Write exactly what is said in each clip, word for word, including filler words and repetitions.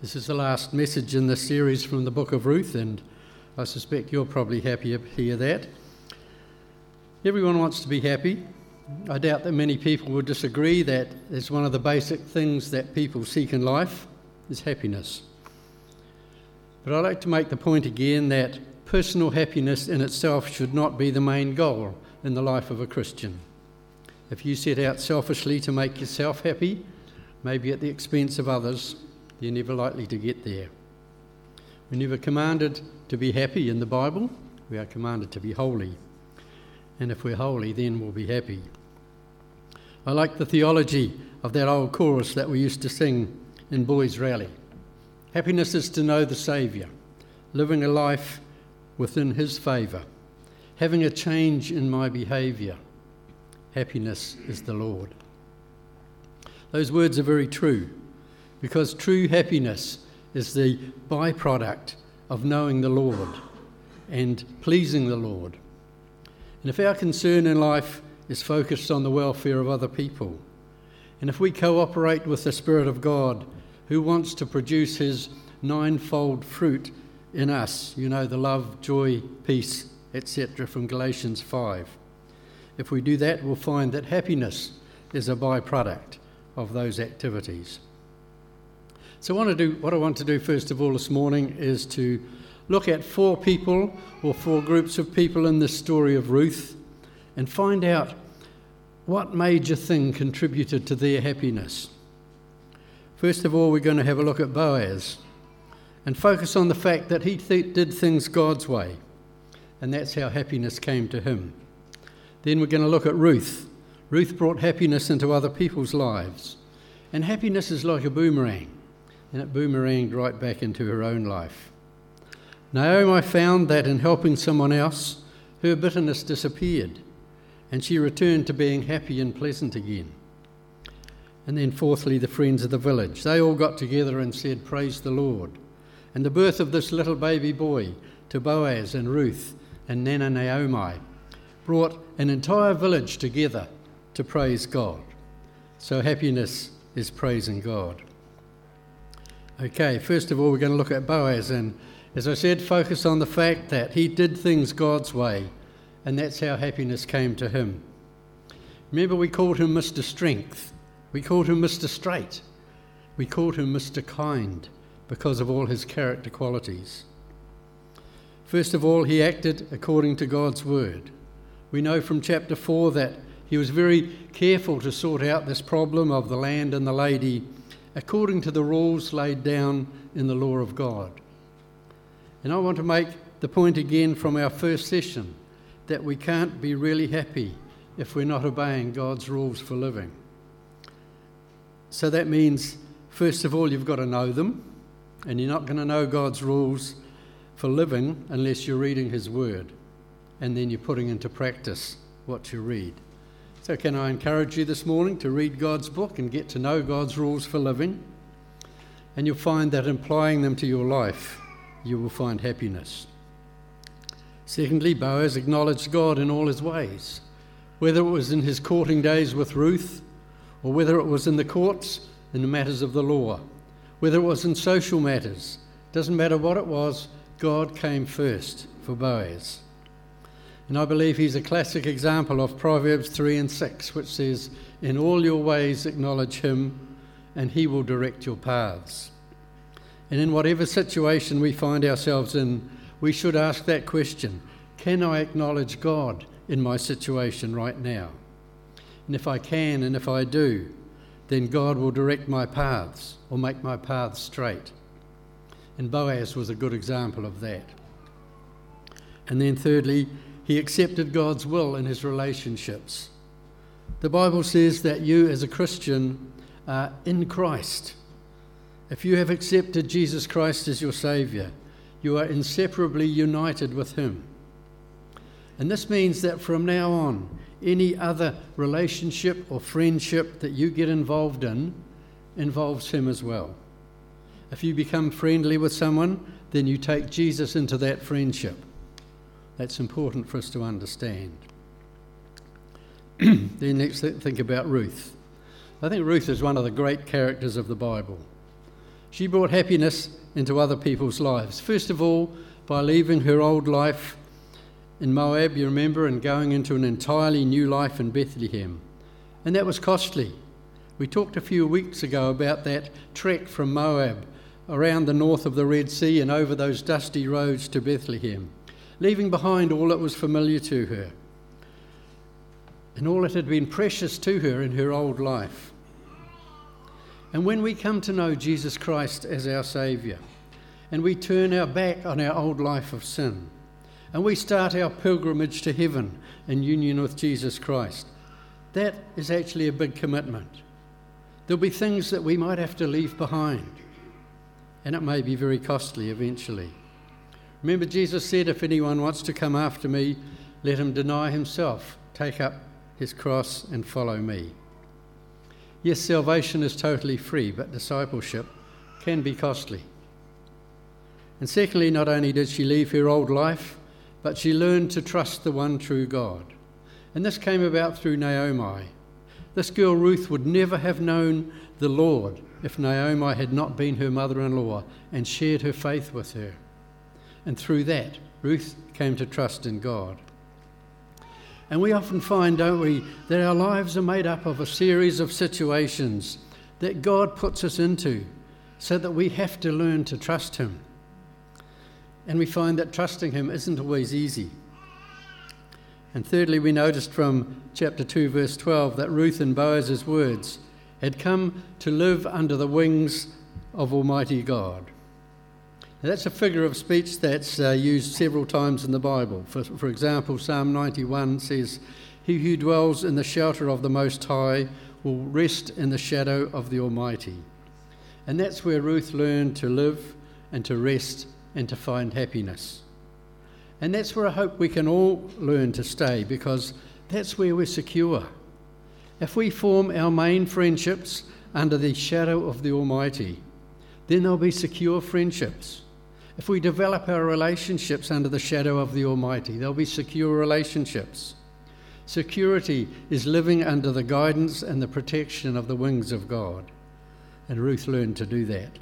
This is the last message in this series from the book of Ruth, and I suspect you're probably happy to hear that. Everyone wants to be happy. I doubt that many people would disagree that it's one of the basic things that people seek in life is happiness. But I'd like to make the point again that personal happiness in itself should not be the main goal in the life of a Christian. If you set out selfishly to make yourself happy, maybe at the expense of others, you're never likely to get there. We're never commanded to be happy in the Bible. We are commanded to be holy. And if we're holy, then we'll be happy. I like the theology of that old chorus that we used to sing in Boys' Rally. Happiness is to know the Saviour, living a life within his favour, having a change in my behaviour. Happiness is the Lord. Those words are very true, because true happiness is the byproduct of knowing the Lord and pleasing the Lord. And if our concern in life is focused on the welfare of other people, and if we cooperate with the Spirit of God who wants to produce his ninefold fruit in us, you know, the love, joy, peace, et cetera from Galatians five. If we do that, we'll find that happiness is a byproduct of those activities. So what I, do, what I want to do first of all this morning is to look at four people or four groups of people in this story of Ruth and find out what major thing contributed to their happiness. First of all, we're going to have a look at Boaz and focus on the fact that he th- did things God's way, and that's how happiness came to him. Then we're going to look at Ruth. Ruth brought happiness into other people's lives, and happiness is like a boomerang, and it boomeranged right back into her own life. Naomi found that in helping someone else, her bitterness disappeared, and she returned to being happy and pleasant again. And then fourthly, the friends of the village. They all got together and said, "Praise the Lord." And the birth of this little baby boy to Boaz and Ruth and Nana Naomi brought an entire village together to praise God. So happiness is praising God. Okay, first of all, we're going to look at Boaz, and as I said, focus on the fact that he did things God's way, and that's how happiness came to him. Remember, we called him Mister Strength. We called him Mister Straight. We called him Mister Kind because of all his character qualities. First of all, he acted according to God's word. We know from chapter four that he was very careful to sort out this problem of the land and the lady according to the rules laid down in the law of God. And I want to make the point again from our first session that we can't be really happy if we're not obeying God's rules for living. So that means, first of all, you've got to know them, and you're not going to know God's rules for living unless you're reading his word, and then you're putting into practice what you read. So can I encourage you this morning to read God's book and get to know God's rules for living? And you'll find that applying them to your life, you will find happiness. Secondly, Boaz acknowledged God in all his ways, whether it was in his courting days with Ruth, or whether it was in the courts in the matters of the law, whether it was in social matters. Doesn't matter what it was, God came first for Boaz. And I believe he's a classic example of Proverbs three and six, which says, "In all your ways acknowledge him, and he will direct your paths." And in whatever situation we find ourselves in, we should ask that question: can I acknowledge God in my situation right now? And if I can, and if I do, then God will direct my paths or make my paths straight. And Boaz was a good example of that. And then thirdly, he accepted God's will in his relationships. The Bible says that you as a Christian are in Christ. If you have accepted Jesus Christ as your Saviour, you are inseparably united with him. And this means that from now on, any other relationship or friendship that you get involved in involves him as well. If you become friendly with someone, then you take Jesus into that friendship. That's important for us to understand. Then let's think about Ruth. I think Ruth is one of the great characters of the Bible. She brought happiness into other people's lives. First of all, by leaving her old life in Moab, you remember, and going into an entirely new life in Bethlehem. And that was costly. We talked a few weeks ago about that trek from Moab around the north of the Red Sea and over those dusty roads to Bethlehem, leaving behind all that was familiar to her and all that had been precious to her in her old life. And when we come to know Jesus Christ as our Saviour, and we turn our back on our old life of sin, and we start our pilgrimage to heaven in union with Jesus Christ, that is actually a big commitment. There'll be things that we might have to leave behind, and it may be very costly eventually. Remember, Jesus said, if anyone wants to come after me, let him deny himself, take up his cross and follow me. Yes, salvation is totally free, but discipleship can be costly. And secondly, not only did she leave her old life, but she learned to trust the one true God. And this came about through Naomi. This girl Ruth would never have known the Lord if Naomi had not been her mother-in-law and shared her faith with her. And through that, Ruth came to trust in God. And we often find, don't we, that our lives are made up of a series of situations that God puts us into so that we have to learn to trust him. And we find that trusting him isn't always easy. And thirdly, we noticed from chapter two, verse twelve, that Ruth, in Boaz's words, had come to live under the wings of Almighty God. Now, that's a figure of speech that's uh, used several times in the Bible. For, for example, Psalm ninety-one says, "He who dwells in the shelter of the Most High will rest in the shadow of the Almighty." And that's where Ruth learned to live and to rest and to find happiness. And that's where I hope we can all learn to stay, because that's where we're secure. If we form our main friendships under the shadow of the Almighty, then there'll be secure friendships. If we develop our relationships under the shadow of the Almighty, there'll be secure relationships. Security is living under the guidance and the protection of the wings of God. And Ruth learned to do that.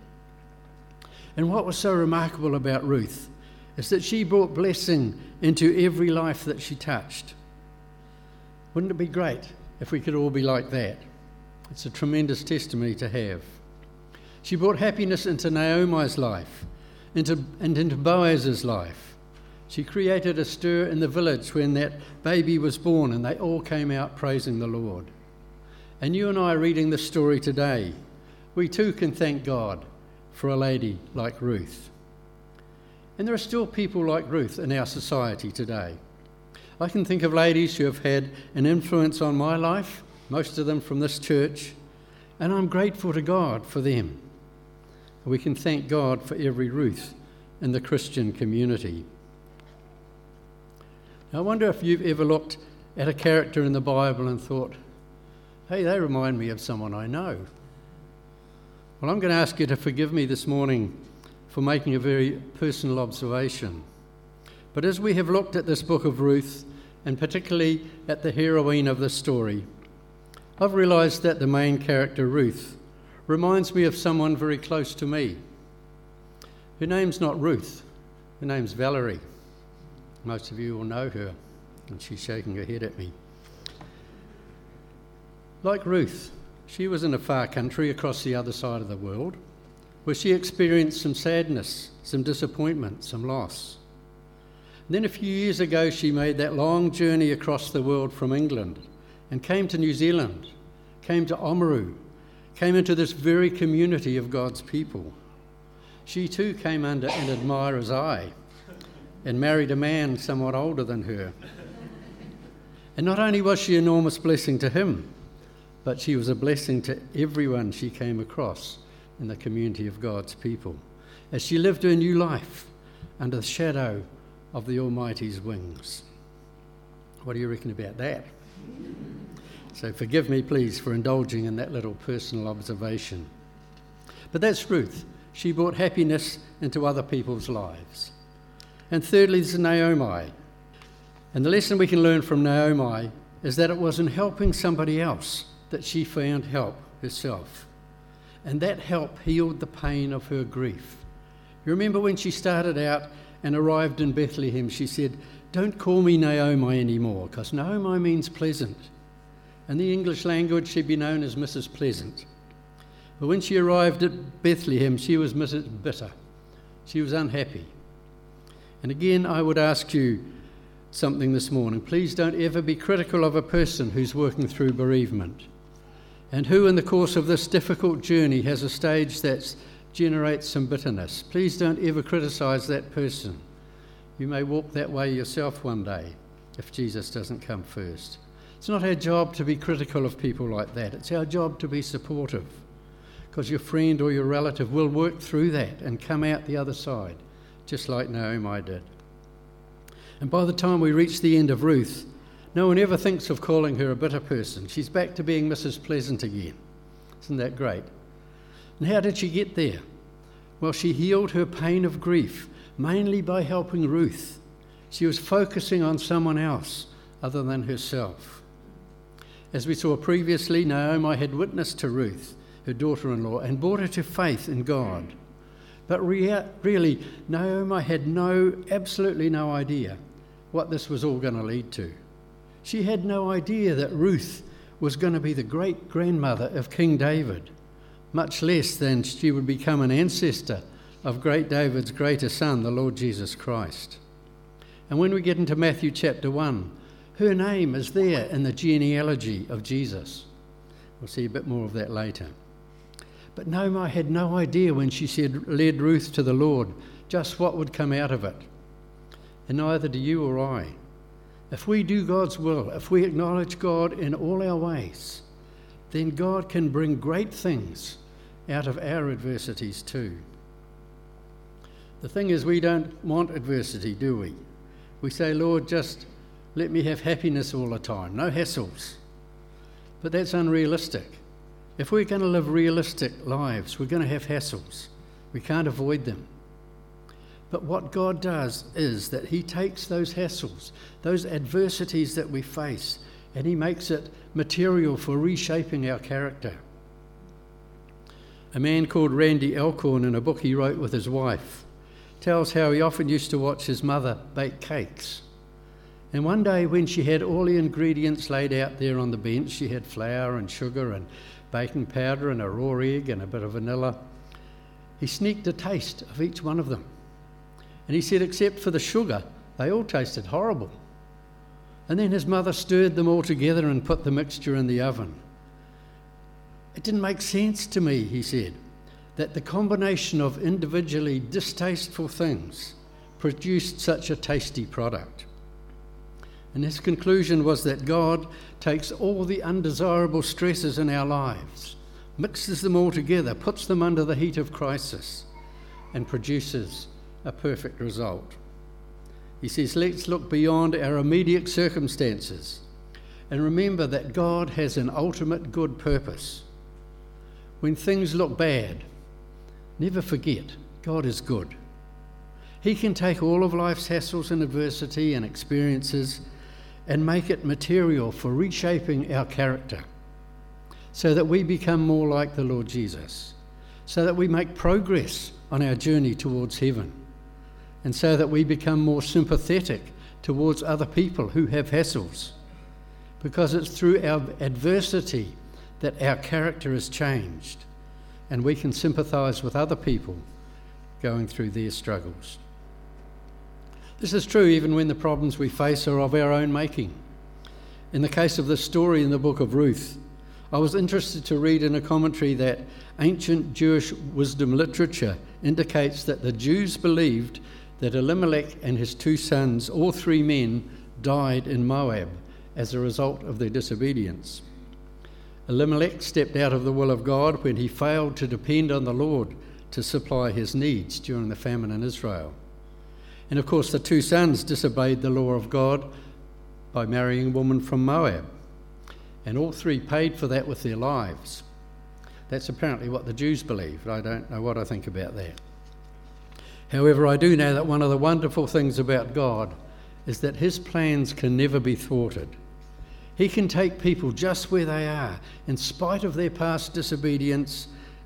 And what was so remarkable about Ruth is that she brought blessing into every life that she touched. Wouldn't it be great if we could all be like that? It's a tremendous testimony to have. She brought happiness into Naomi's life, into, and into Boaz's life. She created a stir in the village when that baby was born, and they all came out praising the Lord. And you and I are reading this story today. We too can thank God for a lady like Ruth. And there are still people like Ruth in our society today. I can think of ladies who have had an influence on my life, most of them from this church, and I'm grateful to God for them. We can thank God for every Ruth in the Christian community. Now, I wonder if you've ever looked at a character in the Bible and thought, hey, they remind me of someone I know. Well, I'm going to ask you to forgive me this morning for making a very personal observation. But as we have looked at this book of Ruth, and particularly at the heroine of this story, I've realised that the main character, Ruth, reminds me of someone very close to me. Her name's not Ruth, her name's Valerie. Most of you will know her, and she's shaking her head at me. Like Ruth, she was in a far country across the other side of the world, where she experienced some sadness, some disappointment, some loss. And then a few years ago, she made that long journey across the world from England and came to New Zealand, came to Oamaru, came into this very community of God's people. She too came under an admirer's eye and married a man somewhat older than her. And not only was she an enormous blessing to him, but she was a blessing to everyone she came across in the community of God's people, as she lived her new life under the shadow of the Almighty's wings. What do you reckon about that? So forgive me, please, for indulging in that little personal observation. But that's Ruth. She brought happiness into other people's lives. And thirdly, there's Naomi. And the lesson we can learn from Naomi is that it was in helping somebody else that she found help herself. and that help healed the pain of her grief. You remember when she started out and arrived in Bethlehem, she said, "Don't call me Naomi anymore, because Naomi means pleasant." In the English language, she'd be known as Missus Pleasant. But when she arrived at Bethlehem, she was Missus Bitter. She was unhappy. And again, I would ask you something this morning. Please don't ever be critical of a person who's working through bereavement and who in the course of this difficult journey has a stage that generates some bitterness. Please don't ever criticise that person. You may walk that way yourself one day if Jesus doesn't come first. It's not our job to be critical of people like that. It's our job to be supportive, because your friend or your relative will work through that and come out the other side, just like Naomi did. And by the time we reach the end of Ruth, no one ever thinks of calling her a bitter person. She's back to being Missus Pleasant again. Isn't that great? And how did she get there? Well, she healed her pain of grief, mainly by helping Ruth. She was focusing on someone else other than herself. As we saw previously, Naomi had witnessed to Ruth, her daughter-in-law, and brought her to faith in God. But rea- really, Naomi had no, absolutely no idea what this was all going to lead to. She had no idea that Ruth was going to be the great-grandmother of King David, much less than she would become an ancestor of great David's greater son, the Lord Jesus Christ. And when we get into Matthew chapter one, her name is there in the genealogy of Jesus. We'll see a bit more of that later. But Naomi had no idea when she said, led Ruth to the Lord, just what would come out of it. And neither do you or I. If we do God's will, if we acknowledge God in all our ways, then God can bring great things out of our adversities too. The thing is, we don't want adversity, do we? We say, Lord, just let me have happiness all the time, no hassles. But that's unrealistic. If we're going to live realistic lives, we're going to have hassles. We can't avoid them. But what God does is that he takes those hassles, those adversities that we face, and he makes it material for reshaping our character. A man called Randy Alcorn, in a book he wrote with his wife, tells how he often used to watch his mother bake cakes. And one day when she had all the ingredients laid out there on the bench, she had flour and sugar and baking powder and a raw egg and a bit of vanilla, he sneaked a taste of each one of them. And he said, except for the sugar, they all tasted horrible. And then his mother stirred them all together and put the mixture in the oven. It didn't make sense to me, he said, that the combination of individually distasteful things produced such a tasty product. And his conclusion was that God takes all the undesirable stresses in our lives, mixes them all together, puts them under the heat of crisis, and produces a perfect result. He says, let's look beyond our immediate circumstances and remember that God has an ultimate good purpose. When things look bad, never forget God is good. He can take all of life's hassles and adversity and experiences and make it material for reshaping our character so that we become more like the Lord Jesus, so that we make progress on our journey towards heaven, and so that we become more sympathetic towards other people who have hassles, because it's through our adversity that our character is changed and we can sympathise with other people going through their struggles. This is true even when the problems we face are of our own making. In the case of this story in the book of Ruth, I was interested to read in a commentary that ancient Jewish wisdom literature indicates that the Jews believed that Elimelech and his two sons, all three men, died in Moab as a result of their disobedience. Elimelech stepped out of the will of God when he failed to depend on the Lord to supply his needs during the famine in Israel. And of course, the two sons disobeyed the law of God by marrying a woman from Moab. And all three paid for that with their lives. That's apparently what the Jews believed. I don't know what I think about that. However, I do know that one of the wonderful things about God is that his plans can never be thwarted. He can take people just where they are, in spite of their past disobedience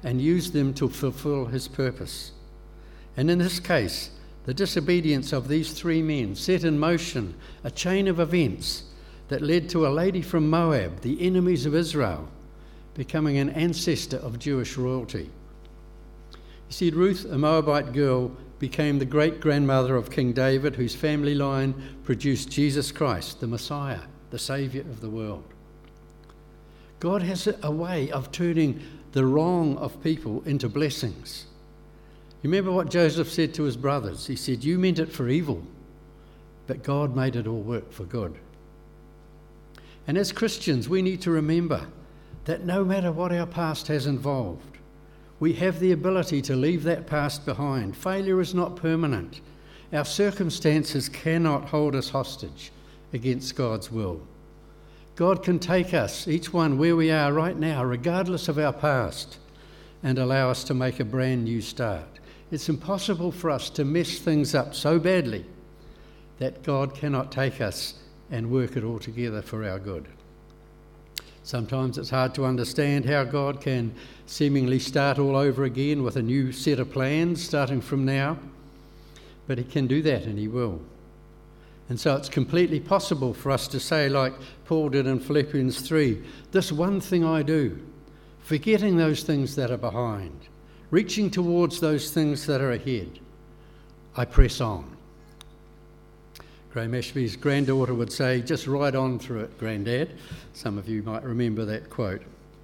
and use them to fulfill his purpose. And in this case, the disobedience of these three men set in motion a chain of events that led to a lady from Moab, the enemies of Israel, becoming an ancestor of Jewish royalty. You see, Ruth, a Moabite girl, became the great-grandmother of King David, whose family line produced Jesus Christ, the Messiah, the Saviour of the world. God has a way of turning the wrong of people into blessings. You remember what Joseph said to his brothers? He said, "You meant it for evil, but God made it all work for good." And as Christians, we need to remember that no matter what our past has involved, we have the ability to leave that past behind. Failure is not permanent. Our circumstances cannot hold us hostage against God's will. God can take us, each one where we are right now, regardless of our past, and allow us to make a brand new start. It's impossible for us to mess things up so badly that God cannot take us and work it all together for our good. Sometimes it's hard to understand how God can seemingly start all over again with a new set of plans starting from now, but he can do that, and he will. And so it's completely possible for us to say, like Paul did in Philippians three, "This one thing I do, forgetting those things that are behind, reaching towards those things that are ahead, I press on." Graham Ashby's granddaughter would say, "Just ride on through it, Grandad." Some of you might remember that quote.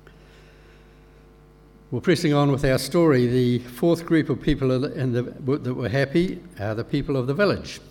Well, pressing on with our story, the fourth group of people in the, that were happy are the people of the village.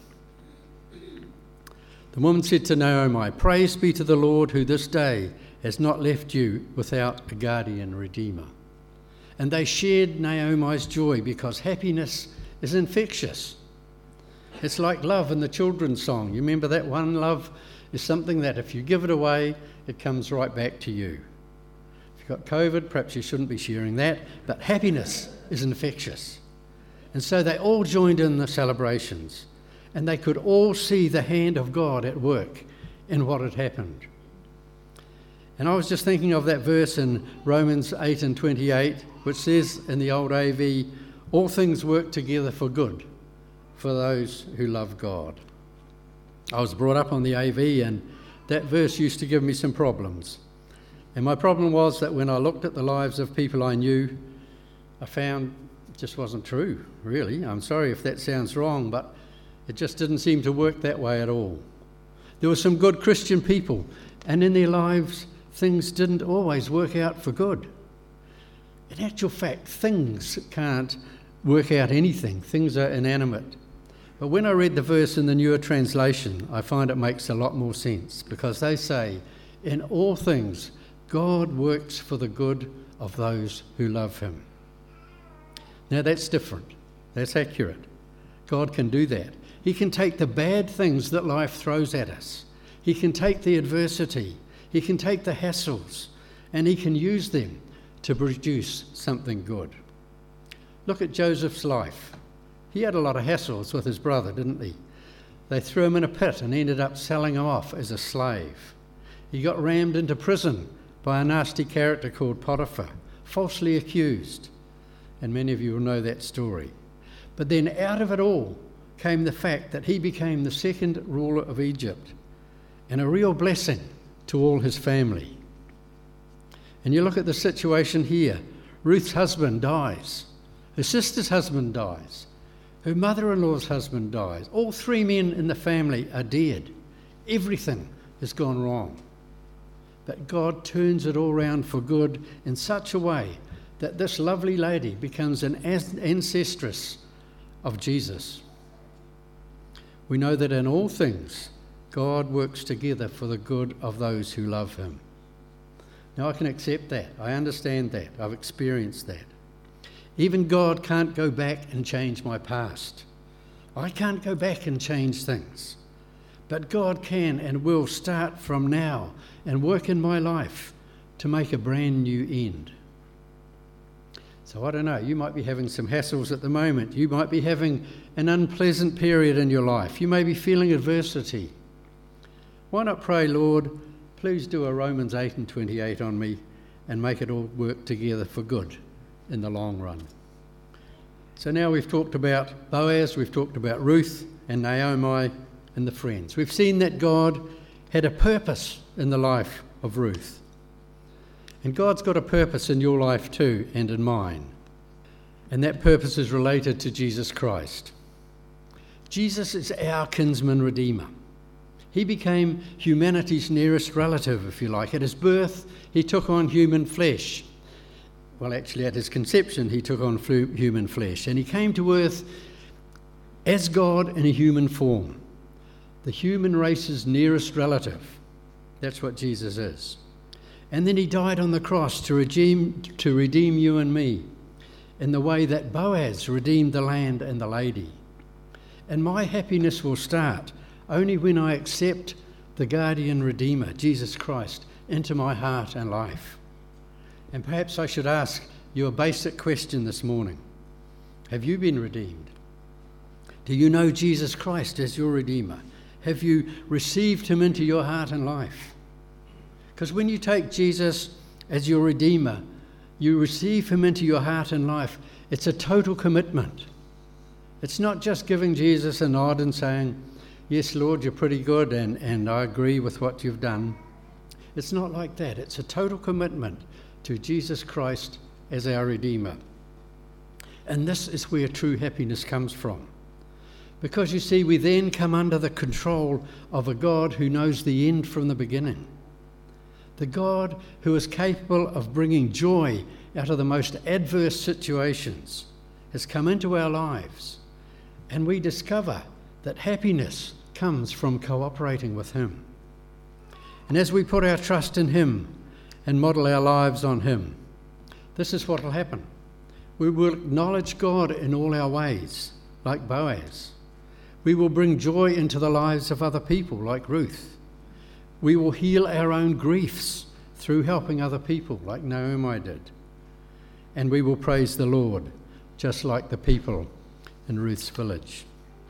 The woman said to Naomi, "Praise be to the Lord who this day has not left you without a guardian redeemer." And they shared Naomi's joy because happiness is infectious. It's like love in the children's song. You remember that one? Love is something that if you give it away, it comes right back to you. If you've got COVID, perhaps you shouldn't be sharing that, but happiness is infectious. And so they all joined in the celebrations, and they could all see the hand of God at work in what had happened. And I was just thinking of that verse in Romans eight and twenty-eight, which says in the old A V, "All things work together for good for those who love God." I was brought up on the A V, and that verse used to give me some problems. And my problem was that when I looked at the lives of people I knew, I found it just wasn't true, really. I'm sorry if that sounds wrong, but it just didn't seem to work that way at all. There were some good Christian people, and in their lives, things didn't always work out for good. In actual fact, things can't work out anything. Things are inanimate. But when I read the verse in the newer translation, I find it makes a lot more sense, because they say, "In all things, God works for the good of those who love him." Now that's different. That's accurate. God can do that. He can take the bad things that life throws at us. He can take the adversity. He can take the hassles, and he can use them to produce something good. Look at Joseph's life. He had a lot of hassles with his brother, didn't he? They threw him in a pit and ended up selling him off as a slave. He got rammed into prison by a nasty character called Potiphar, falsely accused. And many of you will know that story. But then out of it all came the fact that he became the second ruler of Egypt, and a real blessing to all his family. And you look at the situation here. Ruth's husband dies. Her sister's husband dies. Her mother-in-law's husband dies. All three men in the family are dead. Everything has gone wrong. But God turns it all round for good in such a way that this lovely lady becomes an ancestress of Jesus. We know that in all things, God works together for the good of those who love him. Now I can accept that. I understand that. I've experienced that. Even God can't go back and change my past. I can't go back and change things. But God can and will start from now and work in my life to make a brand new end. So I don't know, you might be having some hassles at the moment. You might be having an unpleasant period in your life. You may be feeling adversity. Why not pray, "Lord, please do a Romans eight and twenty-eight on me and make it all work together for good in the long run. So now we've talked about Boaz, we've talked about Ruth and Naomi and the friends. We've seen that God had a purpose in the life of Ruth. And God's got a purpose in your life too, and in mine. And that purpose is related to Jesus Christ. Jesus is our kinsman redeemer. He became humanity's nearest relative, if you like. At his birth, he took on human flesh. Well, actually, at his conception, he took on human flesh. And he came to earth as God in a human form. The human race's nearest relative. That's what Jesus is. And then he died on the cross to redeem, to redeem you and me in the way that Boaz redeemed the land and the lady. And my happiness will start only when I accept the guardian redeemer, Jesus Christ, into my heart and life. And perhaps I should ask you a basic question this morning. Have you been redeemed? Do you know Jesus Christ as your redeemer? Have you received him into your heart and life? Because when you take Jesus as your redeemer, you receive him into your heart and life. It's a total commitment. It's not just giving Jesus a nod and saying, yes, Lord, you're pretty good and, and I agree with what you've done. It's not like that. It's a total commitment to Jesus Christ as our Redeemer. And this is where true happiness comes from. Because you see, we then come under the control of a God who knows the end from the beginning. The God who is capable of bringing joy out of the most adverse situations has come into our lives, and we discover that happiness comes from cooperating with him. And as we put our trust in him and model our lives on him, this is what will happen. We will acknowledge God in all our ways, like Boaz. We will bring joy into the lives of other people, like Ruth. We will heal our own griefs through helping other people, like Naomi did. And we will praise the Lord, just like the people in Ruth's village.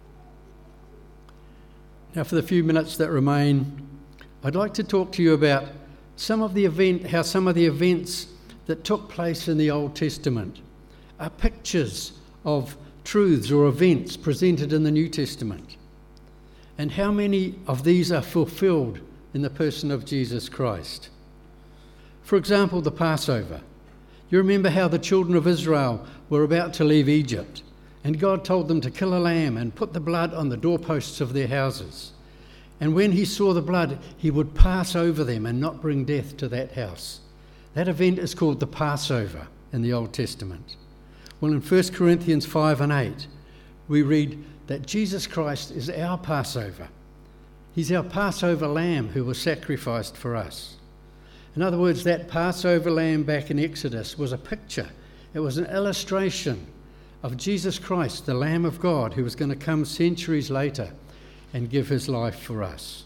Now, for the few minutes that remain, I'd like to talk to you about some of the event, how some of the events that took place in the Old Testament are pictures of truths or events presented in the New Testament, and how many of these are fulfilled in the person of Jesus Christ. For example, the Passover. You remember how the children of Israel were about to leave Egypt, and God told them to kill a lamb and put the blood on the doorposts of their houses. And when he saw the blood, he would pass over them and not bring death to that house. That event is called the Passover in the Old Testament. Well, in First Corinthians five and eight, we read that Jesus Christ is our Passover. He's our Passover lamb who was sacrificed for us. In other words, that Passover lamb back in Exodus was a picture. It was an illustration of Jesus Christ, the Lamb of God, who was going to come centuries later and give his life for us.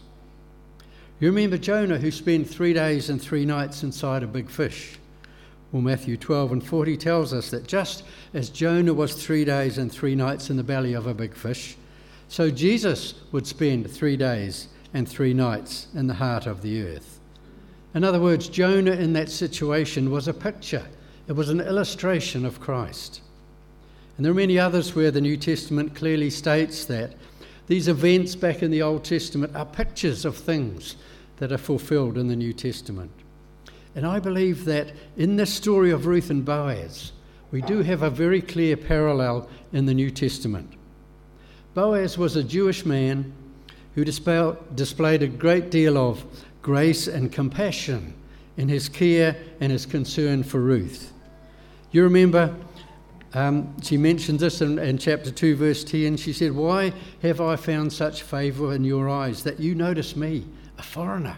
You remember Jonah, who spent three days and three nights inside a big fish. Well, Matthew twelve and forty tells us that just as Jonah was three days and three nights in the belly of a big fish, so Jesus would spend three days and three nights in the heart of the earth. In other words, Jonah in that situation was a picture. It was an illustration of Christ. And there are many others where the New Testament clearly states that these events back in the Old Testament are pictures of things that are fulfilled in the New Testament. And I believe that in this story of Ruth and Boaz, we do have a very clear parallel in the New Testament. Boaz was a Jewish man who displayed a great deal of grace and compassion in his care and his concern for Ruth. You remember um, she mentioned this in, in chapter two, verse ten. She said, "Why have I found such favour in your eyes that you notice me, a foreigner?"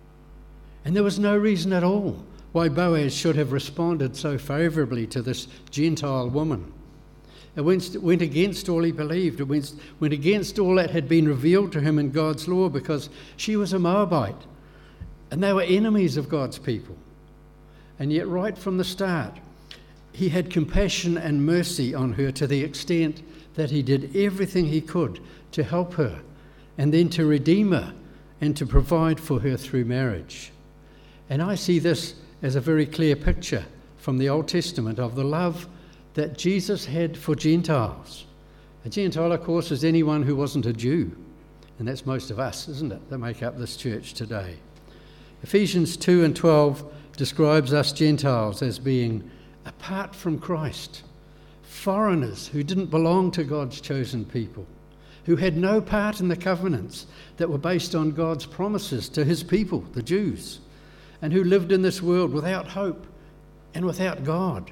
And there was no reason at all why Boaz should have responded so favourably to this Gentile woman. It went, went against all he believed. It went, went against all that had been revealed to him in God's law, because she was a Moabite and they were enemies of God's people. And yet right from the start, he had compassion and mercy on her to the extent that he did everything he could to help her and then to redeem her and to provide for her through marriage. And I see this as a very clear picture from the Old Testament of the love that Jesus had for Gentiles. A Gentile, of course, is anyone who wasn't a Jew. And that's most of us, isn't it, that make up this church today. Ephesians two and twelve describes us Gentiles as being apart from Christ, foreigners who didn't belong to God's chosen people, who had no part in the covenants that were based on God's promises to his people, the Jews, and who lived in this world without hope and without God.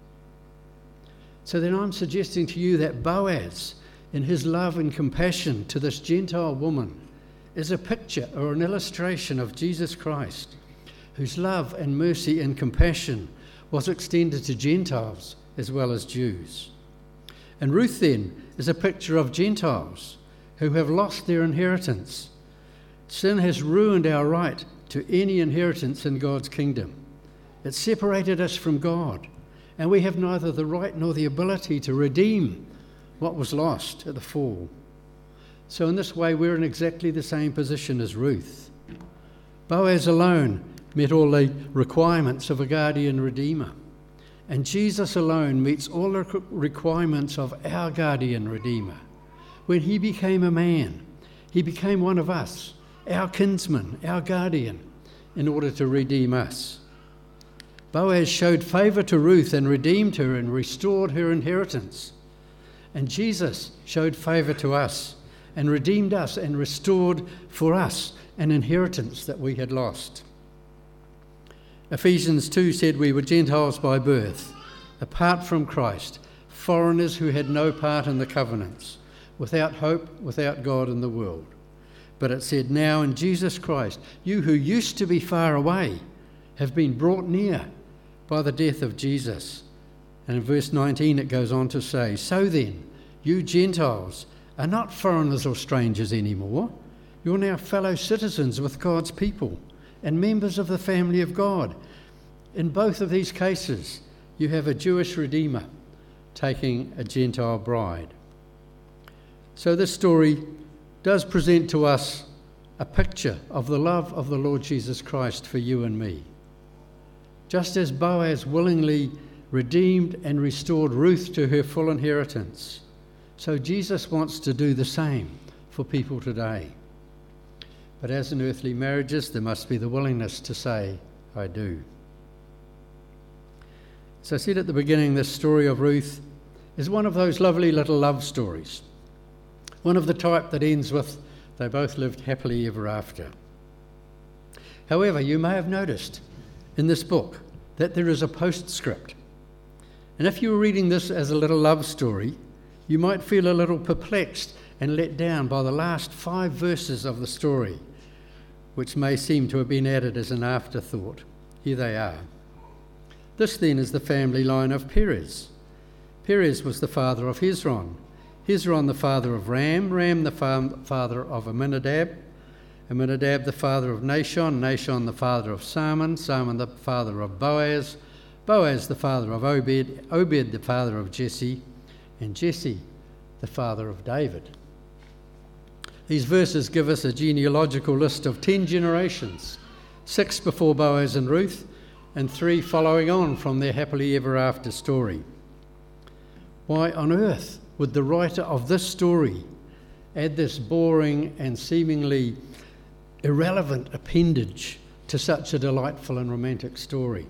So then I'm suggesting to you that Boaz, in his love and compassion to this Gentile woman, is a picture or an illustration of Jesus Christ, whose love and mercy and compassion was extended to Gentiles as well as Jews. And Ruth then is a picture of Gentiles who have lost their inheritance. Sin has ruined our right to any inheritance in God's kingdom. It separated us from God, and we have neither the right nor the ability to redeem what was lost at the fall. So in this way, we're in exactly the same position as Ruth. Boaz alone met all the requirements of a guardian redeemer, and Jesus alone meets all the requirements of our guardian redeemer. When he became a man, he became one of us, our kinsman, our guardian, in order to redeem us. Boaz showed favour to Ruth and redeemed her and restored her inheritance. And Jesus showed favour to us and redeemed us and restored for us an inheritance that we had lost. Ephesians two said we were Gentiles by birth, apart from Christ, foreigners who had no part in the covenants, without hope, without God in the world. But it said, now in Jesus Christ, you who used to be far away have been brought near by the death of Jesus. And in verse nineteen it goes on to say, so then, you Gentiles are not foreigners or strangers anymore. You're now fellow citizens with God's people and members of the family of God. In both of these cases, you have a Jewish redeemer taking a Gentile bride. So this story does present to us a picture of the love of the Lord Jesus Christ for you and me. Just as Boaz willingly redeemed and restored Ruth to her full inheritance, so Jesus wants to do the same for people today. But as in earthly marriages, there must be the willingness to say, I do. As I said at the beginning, this story of Ruth is one of those lovely little love stories, one of the type that ends with, they both lived happily ever after. However, you may have noticed in this book that there is a postscript. And if you were reading this as a little love story, you might feel a little perplexed and let down by the last five verses of the story, which may seem to have been added as an afterthought. Here they are. This then is the family line of Perez. Perez was the father of Hezron, Hezron the father of Ram, Ram the fa- father of Amminadab, Amminadab the father of Nahshon, Nahshon the father of Salmon, Salmon the father of Boaz, Boaz the father of Obed, Obed the father of Jesse, and Jesse the father of David. These verses give us a genealogical list of ten generations, six before Boaz and Ruth, and three following on from their happily ever after story. Why on earth would the writer of this story add this boring and seemingly irrelevant appendage to such a delightful and romantic story?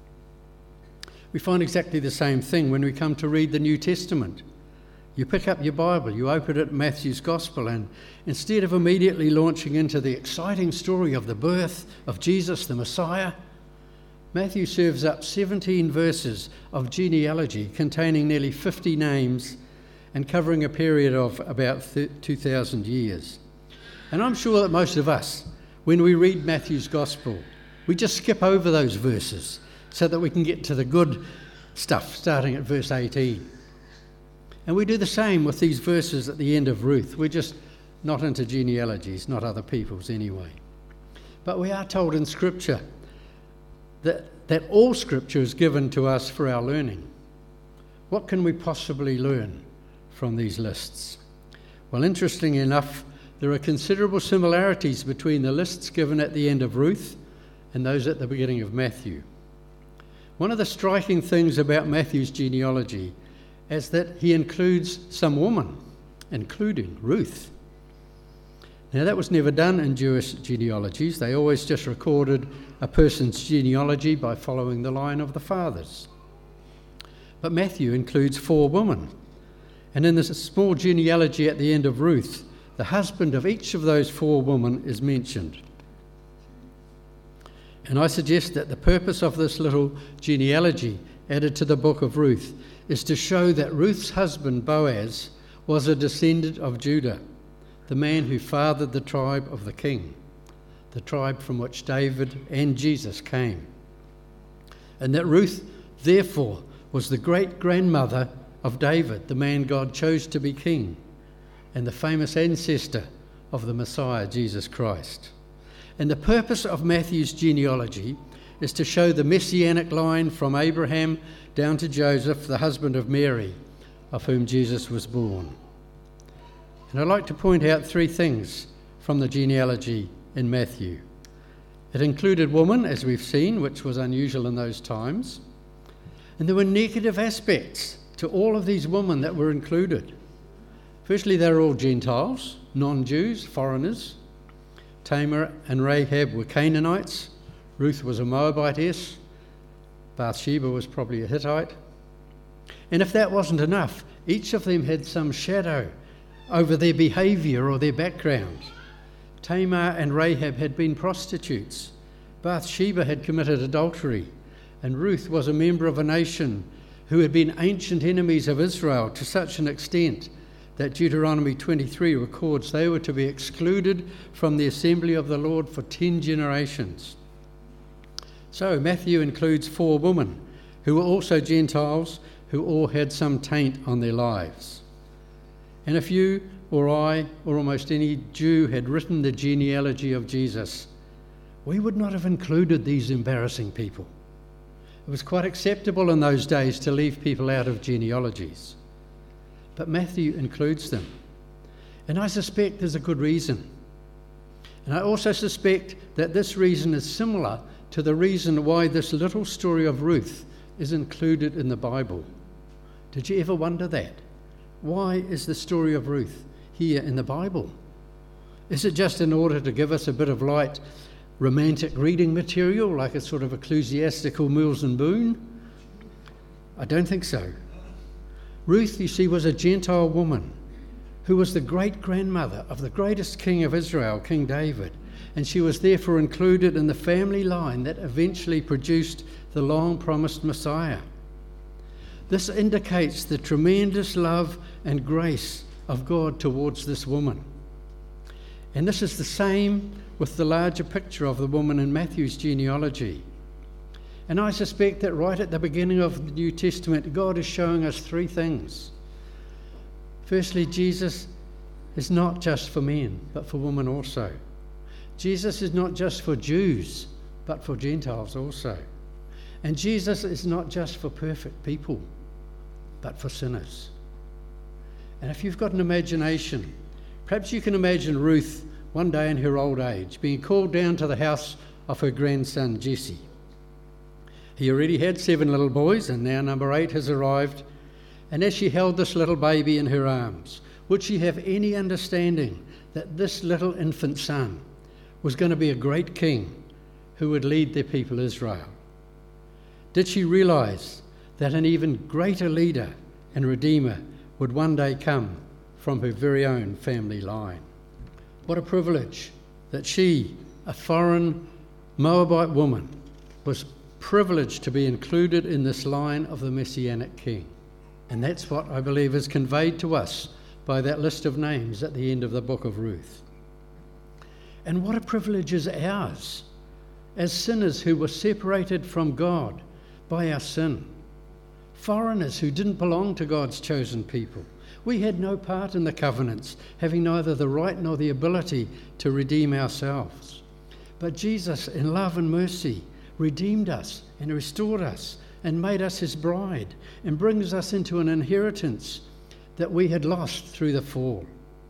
We find exactly the same thing when we come to read the New Testament. You pick up your Bible, you open it at Matthew's Gospel, and instead of immediately launching into the exciting story of the birth of Jesus, the Messiah, Matthew serves up seventeen verses of genealogy containing nearly fifty names and covering a period of about two thousand years. And I'm sure that most of us, when we read Matthew's Gospel, we just skip over those verses so that we can get to the good stuff, starting at verse eighteen. And we do the same with these verses at the end of Ruth. We're just not into genealogies, not other people's anyway. But we are told in Scripture that, that all Scripture is given to us for our learning. What can we possibly learn from these lists? Well, interestingly enough, there are considerable similarities between the lists given at the end of Ruth and those at the beginning of Matthew. One of the striking things about Matthew's genealogy is that he includes some woman, including Ruth. Now, that was never done in Jewish genealogies. They always just recorded a person's genealogy by following the line of the fathers. But Matthew includes four women. And in this small genealogy at the end of Ruth, the husband of each of those four women is mentioned. And I suggest that the purpose of this little genealogy added to the book of Ruth is to show that Ruth's husband, Boaz, was a descendant of Judah, the man who fathered the tribe of the king, the tribe from which David and Jesus came. And that Ruth, therefore, was the great-grandmother of David, the man God chose to be king, and the famous ancestor of the Messiah, Jesus Christ. And the purpose of Matthew's genealogy is to show the messianic line from Abraham down to Joseph, the husband of Mary, of whom Jesus was born. And I'd like to point out three things from the genealogy in Matthew. It included woman, as we've seen, which was unusual in those times. And there were negative aspects to all of these women that were included. Firstly, they were all Gentiles, non-Jews, foreigners. Tamar and Rahab were Canaanites. Ruth was a Moabitess. Bathsheba was probably a Hittite. And if that wasn't enough, each of them had some shadow over their behaviour or their background. Tamar and Rahab had been prostitutes. Bathsheba had committed adultery. And Ruth was a member of a nation who had been ancient enemies of Israel to such an extent that Deuteronomy twenty-three records they were to be excluded from the assembly of the Lord for ten generations. So Matthew includes four women who were also Gentiles, who all had some taint on their lives. And if you or I or almost any Jew had written the genealogy of Jesus, we would not have included these embarrassing people. It was quite acceptable in those days to leave people out of genealogies. But Matthew includes them. And I suspect there's a good reason. And I also suspect that this reason is similar to the reason why this little story of Ruth is included in the Bible. Did you ever wonder that? Why is the story of Ruth here in the Bible? Is it just in order to give us a bit of light romantic reading material, like a sort of ecclesiastical Mills and Boon? I don't think so. Ruth, you see, was a Gentile woman who was the great-grandmother of the greatest king of Israel, King David, and she was therefore included in the family line that eventually produced the long-promised Messiah. This indicates the tremendous love and grace of God towards this woman. And this is the same with the larger picture of the woman in Matthew's genealogy. And I suspect that right at the beginning of the New Testament, God is showing us three things. Firstly, Jesus is not just for men, but for women also. Jesus is not just for Jews, but for Gentiles also. And Jesus is not just for perfect people, but for sinners. And if you've got an imagination, perhaps you can imagine Ruth one day in her old age being called down to the house of her grandson Jesse. He already had seven little boys, and now number eight has arrived. And as she held this little baby in her arms, would she have any understanding that this little infant son was going to be a great king who would lead their people Israel? Did she realise that an even greater leader and redeemer would one day come from her very own family line? What a privilege that she, a foreign Moabite woman, was privileged to be included in this line of the Messianic King. And that's what I believe is conveyed to us by that list of names at the end of the book of Ruth. And what a privilege is ours as sinners who were separated from God by our sin, foreigners who didn't belong to God's chosen people. We had no part in the covenants, having neither the right nor the ability to redeem ourselves. But Jesus, in love and mercy, redeemed us and restored us and made us his bride and brings us into an inheritance that we had lost through the fall.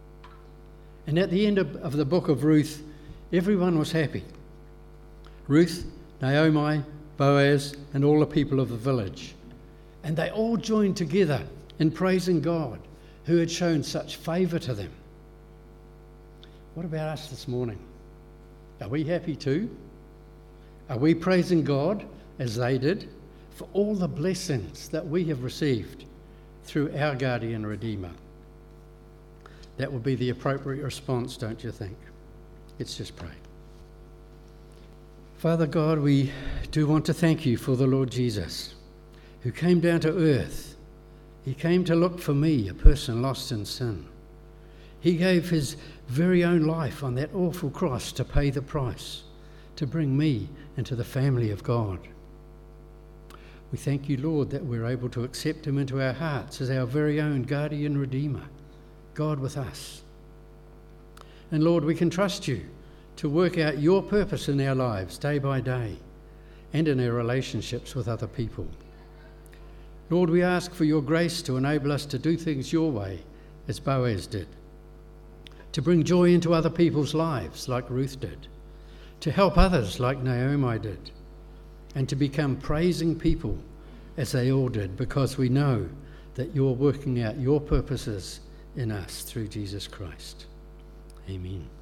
And at the end of, of the book of Ruth, everyone was happy. Ruth, Naomi, Boaz, and all the people of the village. And they all joined together in praising God, who had shown such favour to them. What about us this morning? Are we happy too? Are we praising God as they did for all the blessings that we have received through our guardian Redeemer? That would be the appropriate response, don't you think? Let's just pray. Father God, we do want to thank you for the Lord Jesus, who came down to earth. He came to look for me, a person lost in sin. He gave his very own life on that awful cross to pay the price, to bring me into the family of God. We thank you, Lord, that we're able to accept him into our hearts as our very own guardian Redeemer, God with us. And Lord, we can trust you to work out your purpose in our lives day by day and in our relationships with other people. Lord, we ask for your grace to enable us to do things your way, as Boaz did, to bring joy into other people's lives like Ruth did, to help others like Naomi did, and to become praising people as they all did, because we know that you're working out your purposes in us through Jesus Christ. Amen.